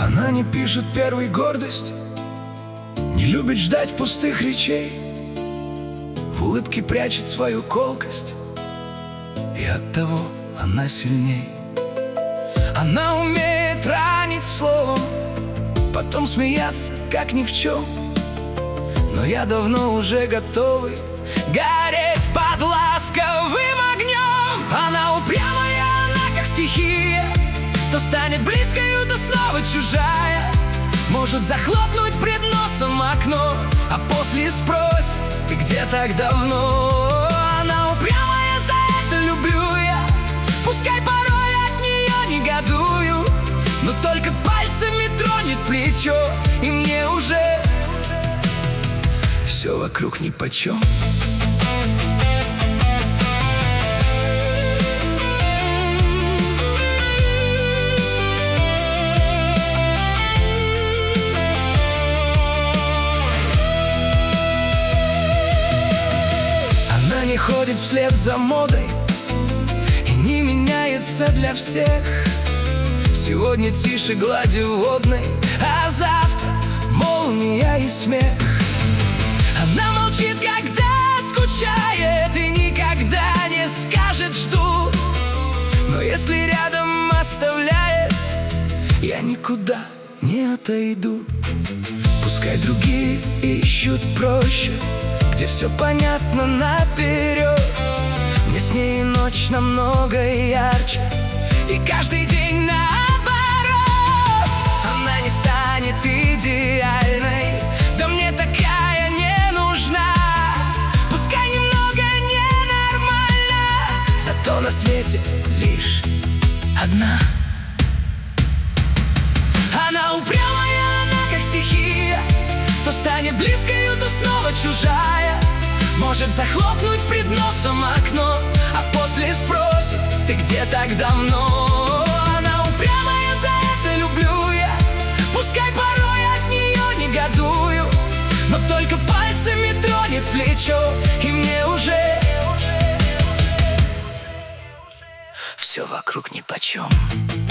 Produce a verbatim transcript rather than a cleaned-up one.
Она не пишет первой гордость, не любит ждать пустых речей, в улыбке прячет свою колкость, и оттого она сильней. Она умеет ранить словом, потом смеяться, как ни в чем. Но я давно уже готовый гореть под ласковым огнем. Она упрямая, она как стихия, то станет близкою, то снова чужая. Может захлопнуть пред носом окно, а после спросит: ты где так давно? Она упрямая, за это люблю я. Пускай порой от нее негодую, но только пальцами тронет плечо, и мне уже все вокруг нипочем. Она не ходит вслед за модой и не меняется для всех. Сегодня тише глади водной, а завтра молния и смех. Она молчит, когда скучает, и никогда не скажет «жду». Но если рядом оставляет, я никуда не отойду. Пускай другие ищут проще, где все понятно наперед. Мне с ней ночь намного ярче, и каждый день наоборот. Она не станет идеальной, да мне такая не нужна. Пускай немного ненормально, зато на свете лишь одна. Она упрямая, она как стихия, то станет близкою, то снова чужая. Может захлопнуть пред носом окно, а после спросит: ты где так давно? Она упрямая, за это люблю я. Пускай порой от нее негодую, но только пальцами тронет плечо, и мне уже все вокруг нипочем.